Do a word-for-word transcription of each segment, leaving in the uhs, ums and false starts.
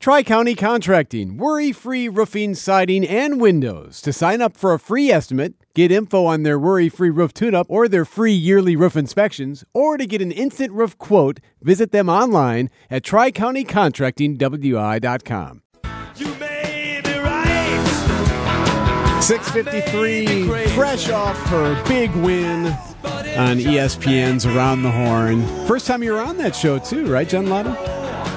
Tri-County Contracting, worry-free roofing, siding, and windows. To sign up for a free estimate, get info on their worry-free roof tune-up or their free yearly roof inspections, or to get an instant roof quote, visit them online at tri county contracting w i dot com. You may be right. six fifty-three, fresh off her big win on E S P N's Around the Horn. First time you were on that show, too, right, Jen Lotto?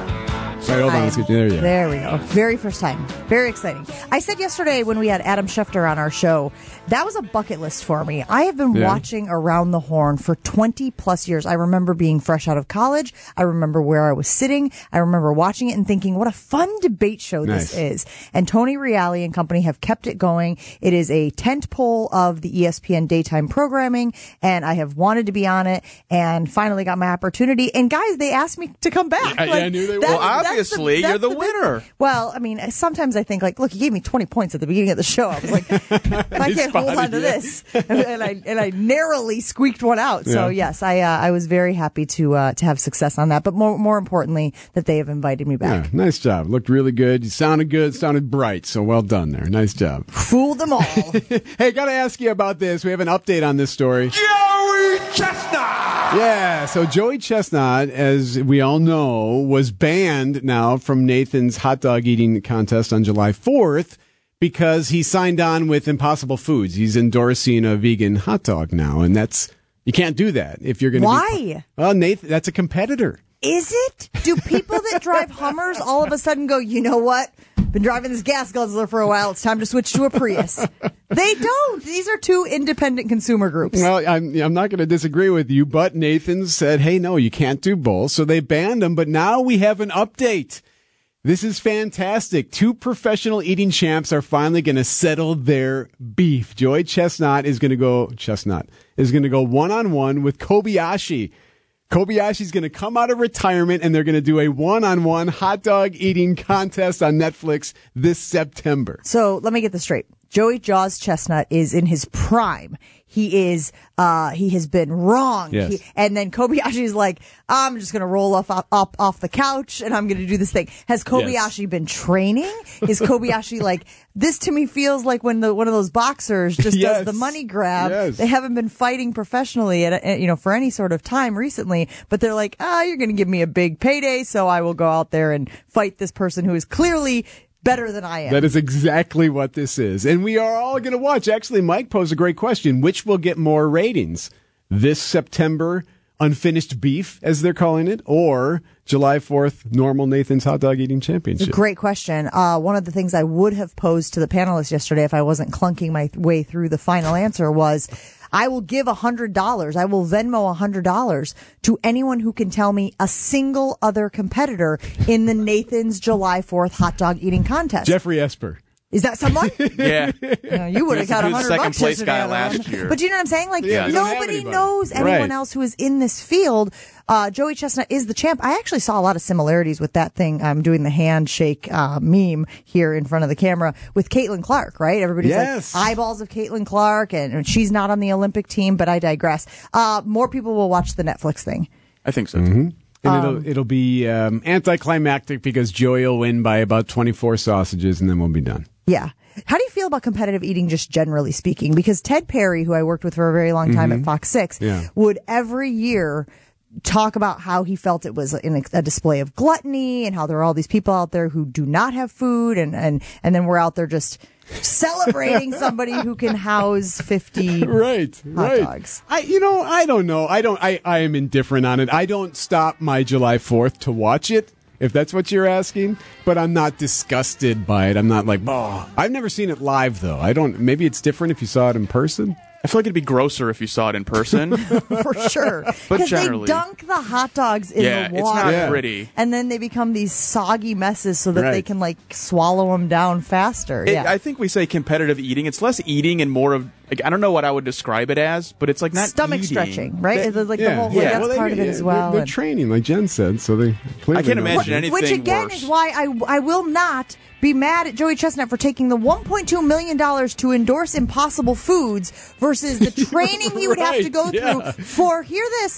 All right, hold on. Let's get, there you go. There we go. Very first time. Very exciting. I said yesterday when we had Adam Schefter on our show, that was a bucket list for me. I have been yeah. watching Around the Horn for twenty plus years. I remember being fresh out of college. I remember where I was sitting. I remember watching it and thinking, what a fun debate show nice. this is. And Tony Reali and company have kept it going. It is a tent pole of the E S P N daytime programming, and I have wanted to be on it and finally got my opportunity. And guys, they asked me to come back. I, like, I knew they would. Well, obviously, the, you're the, the winner. Big, well, I mean, sometimes I think, like, look, you gave me twenty points at the beginning of the show. I was like, if I can't hold on to you. this. and I and I narrowly squeaked one out. So, yeah. yes, I uh, I was very happy to uh, to have success on that. But more more importantly, that they have invited me back. Yeah, nice job. Looked really good. You sounded good. Sounded bright. So well done there. Nice job. Fooled them all. Hey, got to ask you about this. We have an update on this story. Joey Chestnut! Yeah, so Joey Chestnut, as we all know, was banned now from Nathan's hot dog eating contest on July fourth because he signed on with Impossible Foods. He's endorsing a vegan hot dog now, and that's you can't do that if you're going to. Why? Be, well, Nathan, that's a competitor. Is it? Do people that drive Hummers all of a sudden go, you know what? Been driving this gas guzzler for a while. It's time to switch to a Prius. They don't. These are two independent consumer groups. Well, I'm, I'm not going to disagree with you, but Nathan said, hey, no, you can't do both. So they banned them. But now we have an update. This is fantastic. Two professional eating champs are finally going to settle their beef. Joey Chestnut is going to go, Chestnut is going to go one-on-one with Kobayashi. Kobayashi's going to come out of retirement, and they're going to do a one-on-one hot dog eating contest on Netflix this September. So let me get this straight. Joey Jaws Chestnut is in his prime. He is, uh, he has been wrong. Yes. He, and then Kobayashi is like, I'm just going to roll off, up, up off the couch and I'm going to do this thing. Has Kobayashi yes. been training? Is Kobayashi like, this to me feels like when the, one of those boxers just yes. does the money grab. Yes. They haven't been fighting professionally at, a, you know, for any sort of time recently, but they're like, ah, oh, you're going to give me a big payday. So I will go out there and fight this person who is clearly better than I am. That is exactly what this is. And we are all going to watch. Actually, Mike posed a great question. Which will get more ratings? This September Unfinished Beef, as they're calling it, or July fourth Normal Nathan's Hot Dog Eating Championship? Great question. Uh, one of the things I would have posed to the panelists yesterday if I wasn't clunking my th- way through the final answer was, I will give one hundred dollars. I will Venmo one hundred dollars to anyone who can tell me a single other competitor in the Nathan's July fourth hot dog eating contest. Jeffrey Esper. Is that someone? Yeah. You know, you would have got a hundred second bucks place guy yesterday last year. But do you know what I'm saying? Like, Yeah, he doesn't have nobody anybody. knows anyone Right. else who is in this field. Uh, Joey Chestnut is the champ. I actually saw a lot of similarities with that thing. I'm doing the handshake, uh, meme here in front of the camera with Caitlin Clark, right? Everybody's Yes. like eyeballs of Caitlin Clark, and, and she's not on the Olympic team, but I digress. Uh, more people will watch the Netflix thing. I think so. Mm-hmm. And Um, it'll it'll be um, anticlimactic because Joey will win by about twenty-four sausages, and then we'll be done. Yeah. How do you feel about competitive eating, just generally speaking? Because Ted Perry, who I worked with for a very long time Mm-hmm. at Fox six, Yeah. would every year talk about how he felt it was in a, a display of gluttony and how there are all these people out there who do not have food, and, and, and then we're out there just celebrating somebody who can house fifty Right, hot right. dogs. I, you know, I don't know. I don't. I, I am indifferent on it. I don't stop my July fourth to watch it, if that's what you're asking. But I'm not disgusted by it. I'm not like, oh. I've never seen it live though. I don't. Maybe it's different if you saw it in person. I feel like it'd be grosser if you saw it in person. For sure. But Because they generally- dunk the hot dogs in Yeah, the it's water. not Yeah. pretty. And then they become these soggy messes so that Right. they can, like, swallow them down faster. It- yeah. I think we say competitive eating. It's less eating and more of, like, I don't know what I would describe it as, but it's like not Stomach eating. stretching, right? That- It's like the Yeah, whole, like, yeah. that's Well, they- part of it yeah, as well. They're, they're and- training, like Jen said, so they clearly I can't know imagine what to do. anything Which again worse. is why I, I will not be mad at Joey Chestnut for taking the one point two million dollars to endorse Impossible Foods versus the training he would have to Right, go yeah. through for, hear this,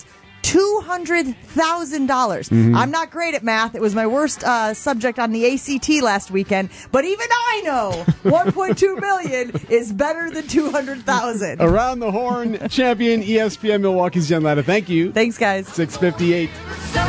two hundred thousand dollars. Mm-hmm. I'm not great at math. It was my worst uh, subject on the A C T last weekend, but even I know one point two million dollars is better than two hundred thousand dollars. Around the Horn champion, E S P N Milwaukee's Jen Lada. Thank you. Thanks, guys. six fifty-eight.